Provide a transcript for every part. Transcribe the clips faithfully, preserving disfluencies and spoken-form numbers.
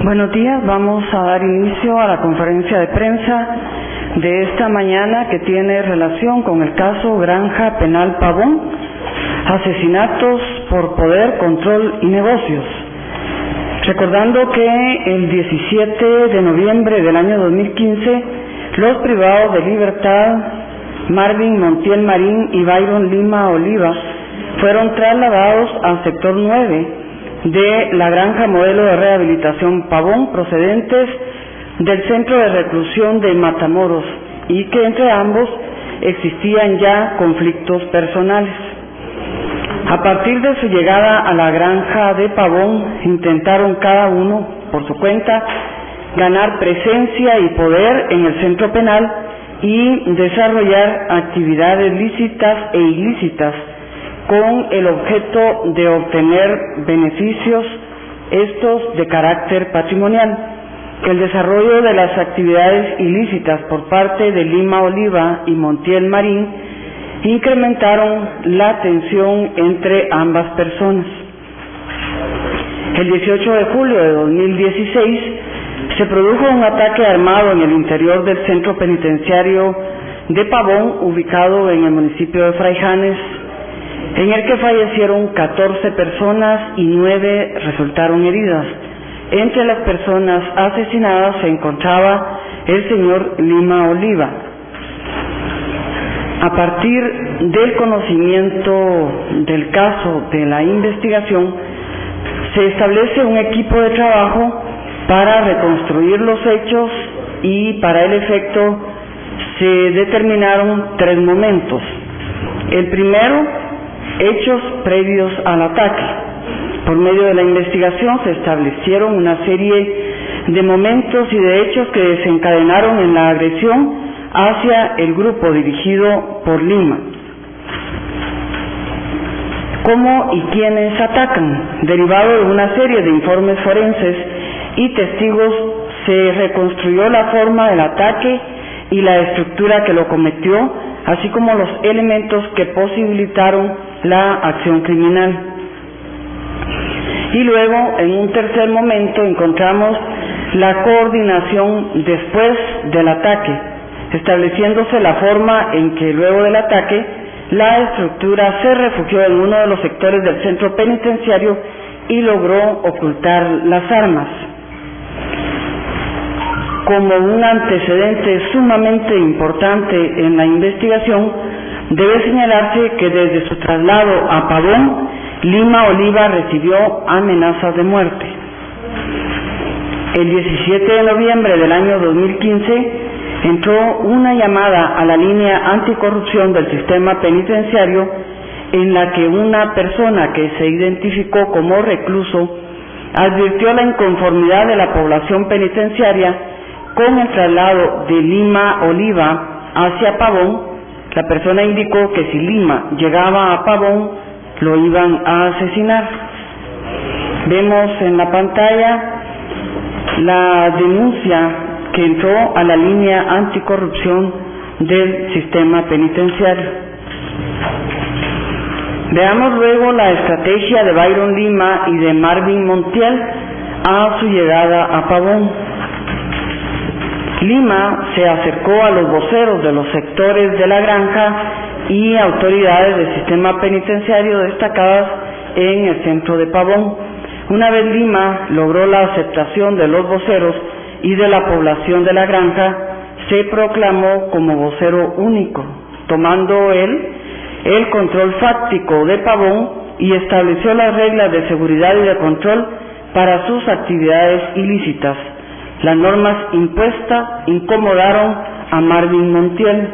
Buenos días, vamos a dar inicio a la conferencia de prensa de esta mañana que tiene relación con el caso Granja Penal Pavón, asesinatos por poder, control y negocios. Recordando que el diecisiete de noviembre del año dos mil quince, los privados de libertad Marvin Montiel Marín y Byron Lima Oliva fueron trasladados al sector nueve de la Granja Modelo de Rehabilitación Pavón, procedentes del Centro de Reclusión de Matamoros, y que entre ambos existían ya conflictos personales. A partir de su llegada a la Granja de Pavón, intentaron cada uno, por su cuenta, ganar presencia y poder en el centro penal y desarrollar actividades lícitas e ilícitas con el objeto de obtener beneficios, estos de carácter patrimonial. El desarrollo de las actividades ilícitas por parte de Lima Oliva y Montiel Marín incrementaron la tensión entre ambas personas. El dieciocho de julio de dos mil dieciséis se produjo un ataque armado en el interior del centro penitenciario de Pavón, ubicado en el municipio de Fraijanes, en el que fallecieron catorce personas y nueve resultaron heridas. Entre las personas asesinadas se encontraba el señor Lima Oliva. A partir del conocimiento del caso de la investigación, se establece un equipo de trabajo para reconstruir los hechos y para el efecto se determinaron tres momentos. El primero, hechos previos al ataque. Por medio de la investigación se establecieron una serie de momentos y de hechos que desencadenaron en la agresión hacia el grupo dirigido por Lima. ¿Cómo y quiénes atacan? Derivado de una serie de informes forenses y testigos, se reconstruyó la forma del ataque y la estructura que lo cometió, así como los elementos que posibilitaron la acción criminal. Y luego, en un tercer momento, encontramos la coordinación después del ataque, estableciéndose la forma en que luego del ataque la estructura se refugió en uno de los sectores del centro penitenciario y logró ocultar las armas. Como un antecedente sumamente importante en la investigación, debe señalarse que desde su traslado a Pavón, Lima Oliva recibió amenazas de muerte. El diecisiete de noviembre del año dos mil quince entró una llamada a la línea anticorrupción del sistema penitenciario en la que una persona que se identificó como recluso advirtió la inconformidad de la población penitenciaria con el traslado de Lima Oliva hacia Pavón. La persona indicó que si Lima llegaba a Pavón, lo iban a asesinar. Vemos en la pantalla la denuncia que entró a la línea anticorrupción del sistema penitenciario. Veamos luego la estrategia de Byron Lima y de Marvin Montiel a su llegada a Pavón. Lima se acercó a los voceros de los sectores de la granja y autoridades del sistema penitenciario destacadas en el centro de Pavón. Una vez Lima logró la aceptación de los voceros y de la población de la granja, se proclamó como vocero único, tomando él el control fáctico de Pavón y estableció las reglas de seguridad y de control para sus actividades ilícitas. Las normas impuestas incomodaron a Marvin Montiel.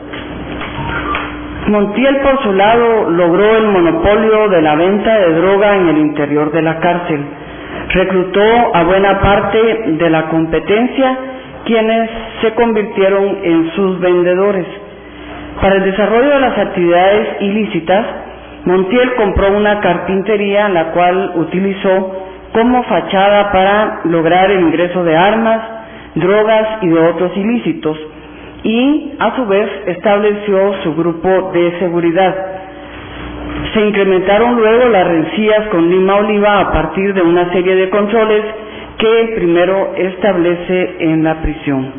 Montiel, por su lado, logró el monopolio de la venta de droga en el interior de la cárcel. Reclutó a buena parte de la competencia, quienes se convirtieron en sus vendedores. Para el desarrollo de las actividades ilícitas, Montiel compró una carpintería, la cual utilizó como fachada para lograr el ingreso de armas, drogas y de otros ilícitos, y a su vez estableció su grupo de seguridad. Se incrementaron luego las rencillas con Lima Oliva a partir de una serie de controles que primero establece en la prisión.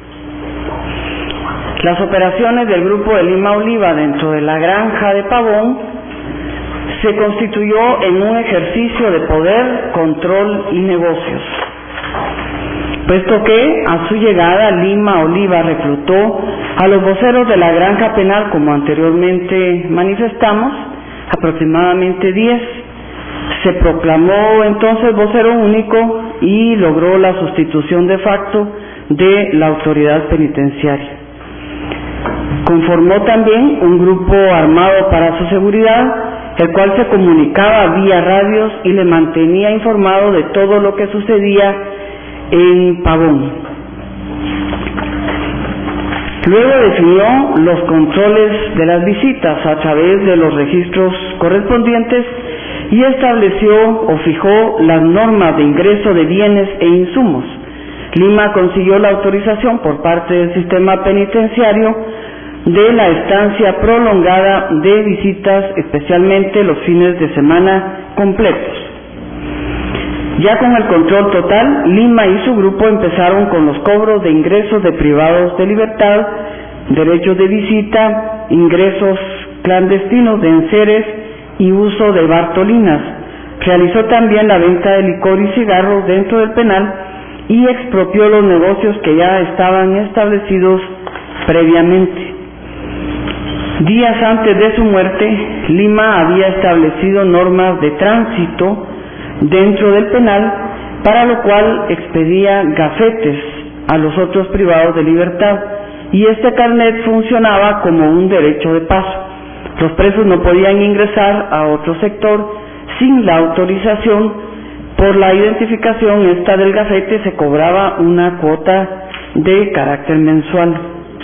Las operaciones del Grupo de Lima Oliva dentro de la granja de Pavón se constituyó en un ejercicio de poder, control y negocios, puesto que a su llegada Lima Oliva reclutó a los voceros de la granja penal, como anteriormente manifestamos, aproximadamente diez. Se proclamó entonces vocero único y logró la sustitución de facto de la autoridad penitenciaria. Conformó también un grupo armado para su seguridad, el cual se comunicaba vía radios y le mantenía informado de todo lo que sucedía en Pavón. Luego definió los controles de las visitas a través de los registros correspondientes y estableció o fijó las normas de ingreso de bienes e insumos. Lima consiguió la autorización por parte del sistema penitenciario de la estancia prolongada de visitas, especialmente los fines de semana completos. Ya con el control total, Lima y su grupo empezaron con los cobros de ingresos de privados de libertad, derechos de visita, ingresos clandestinos de enseres y uso de bartolinas. Realizó también la venta de licor y cigarros dentro del penal y expropió los negocios que ya estaban establecidos previamente. Días antes de su muerte, Lima había establecido normas de tránsito dentro del penal, para lo cual expedía gafetes a los otros privados de libertad, y este carnet funcionaba como un derecho de paso. Los presos no podían ingresar a otro sector sin la autorización. Por la identificación esta del gafete se cobraba una cuota de carácter mensual.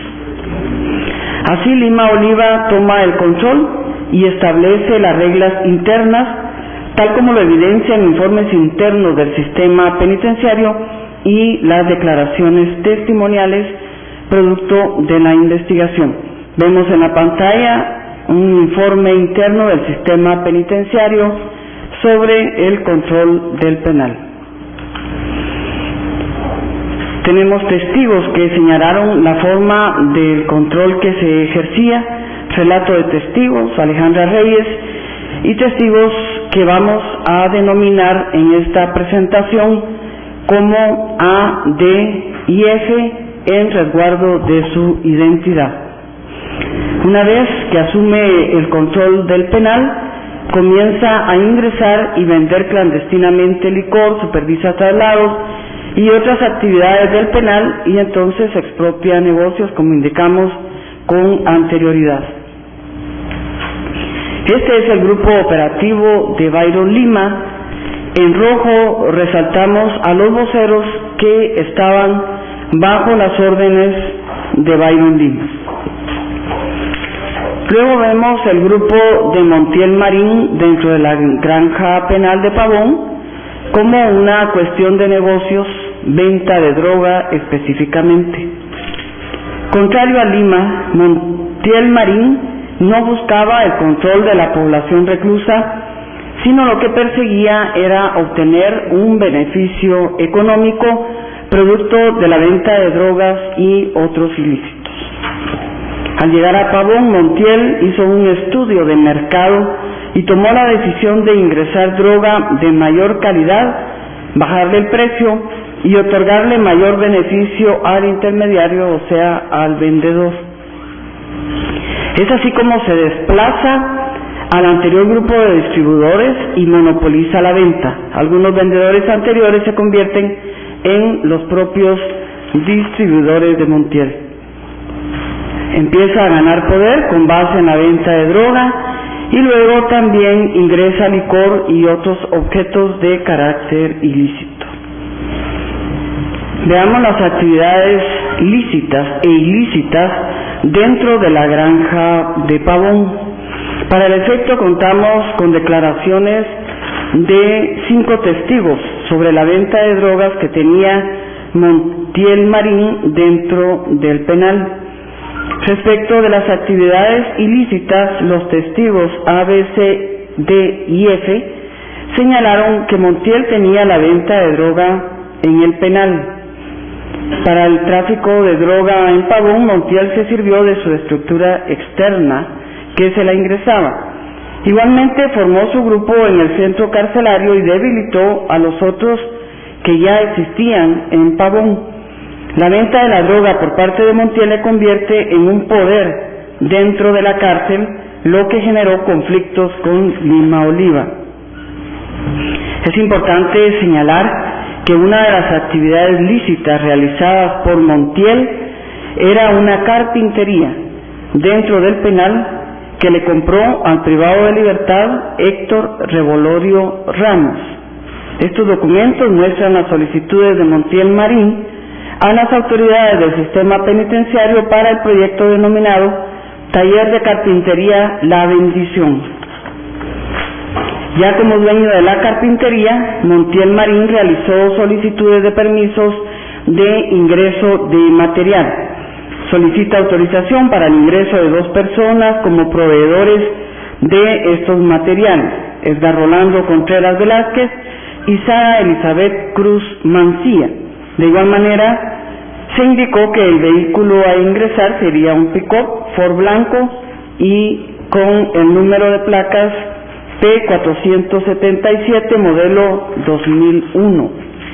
Así Lima Oliva toma el control y establece las reglas internas, tal como lo evidencian informes internos del sistema penitenciario y las declaraciones testimoniales producto de la investigación. Vemos en la pantalla un informe interno del sistema penitenciario sobre el control del penal. Tenemos testigos que señalaron la forma del control que se ejercía, relato de testigos, Alejandra Reyes, y testigos que vamos a denominar en esta presentación como A, D y F en resguardo de su identidad. Una vez que asume el control del penal, comienza a ingresar y vender clandestinamente licor, supervisa traslados y otras actividades del penal, y entonces expropia negocios, como indicamos con anterioridad. Este es el grupo operativo de Byron Lima. En rojo resaltamos a los voceros que estaban bajo las órdenes de Byron Lima. Luego vemos el grupo de Montiel Marín dentro de la granja penal de Pavón como una cuestión de negocios, venta de droga específicamente. Contrario a Lima, Montiel Marín no buscaba el control de la población reclusa, sino lo que perseguía era obtener un beneficio económico producto de la venta de drogas y otros ilícitos. Al llegar a Pavón, Montiel hizo un estudio de mercado y tomó la decisión de ingresar droga de mayor calidad, bajarle el precio y otorgarle mayor beneficio al intermediario, o sea, al vendedor. Es así como se desplaza al anterior grupo de distribuidores y monopoliza la venta. Algunos vendedores anteriores se convierten en los propios distribuidores de Montiel. Empieza a ganar poder con base en la venta de droga y luego también ingresa licor y otros objetos de carácter ilícito. Veamos las actividades lícitas e ilícitas dentro de la granja de Pavón. Para el efecto contamos con declaraciones de cinco testigos sobre la venta de drogas que tenía Montiel Marín dentro del penal. Respecto de las actividades ilícitas, los testigos A, B, C, D y F señalaron que Montiel tenía la venta de droga en el penal. Para el tráfico de droga en Pavón, Montiel se sirvió de su estructura externa que se la ingresaba. Igualmente formó su grupo en el centro carcelario y debilitó a los otros que ya existían en Pavón. La venta de la droga por parte de Montiel le convierte en un poder dentro de la cárcel, lo que generó conflictos con Lima Oliva. Es importante señalar que una de las actividades lícitas realizadas por Montiel era una carpintería dentro del penal que le compró al privado de libertad Héctor Revolorio Ramos. Estos documentos muestran las solicitudes de Montiel Marín a las autoridades del sistema penitenciario para el proyecto denominado Taller de Carpintería La Bendición. Ya como dueño de la carpintería, Montiel Marín realizó solicitudes de permisos de ingreso de material. Solicita autorización para el ingreso de dos personas como proveedores de estos materiales: Edgar Rolando Contreras Velázquez y Sara Elizabeth Cruz Mancía. De igual manera, se indicó que el vehículo a ingresar sería un pick-up Ford blanco y con el número de placas P cuatrocientos setenta y siete modelo dos mil uno.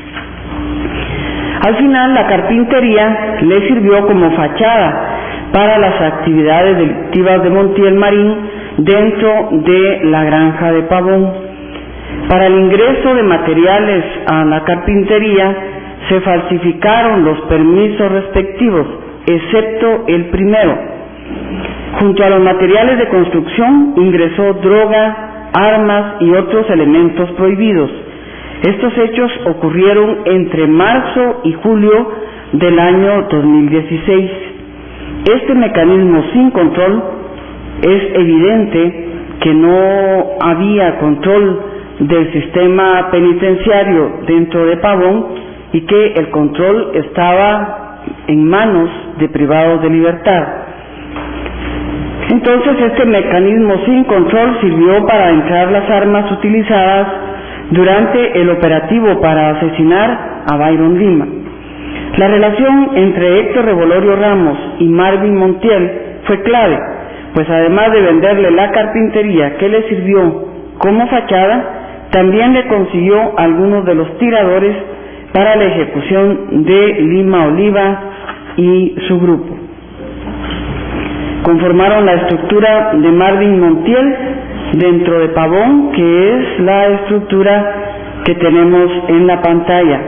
Al final, la carpintería le sirvió como fachada para las actividades delictivas de Montiel Marín dentro de la granja de Pavón. Para el ingreso de materiales a la carpintería se falsificaron los permisos respectivos, excepto el primero. Junto a los materiales de construcción ingresó droga, armas y otros elementos prohibidos. Estos hechos ocurrieron entre marzo y julio del año dos mil dieciséis. Este mecanismo sin control, es evidente que no había control del sistema penitenciario dentro de Pavón y que el control estaba en manos de privados de libertad. Entonces este mecanismo sin control sirvió para entrar las armas utilizadas durante el operativo para asesinar a Byron Lima. La relación entre Héctor Revolorio Ramos y Marvin Montiel fue clave, pues además de venderle la carpintería que le sirvió como fachada, también le consiguió algunos de los tiradores para la ejecución de Lima Oliva y su grupo. Conformaron la estructura de Marvin Montiel dentro de Pavón, que es la estructura que tenemos en la pantalla.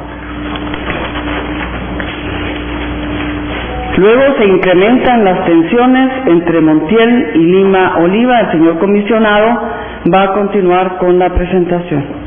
Luego se incrementan las tensiones entre Montiel y Lima Oliva. El señor comisionado va a continuar con la presentación.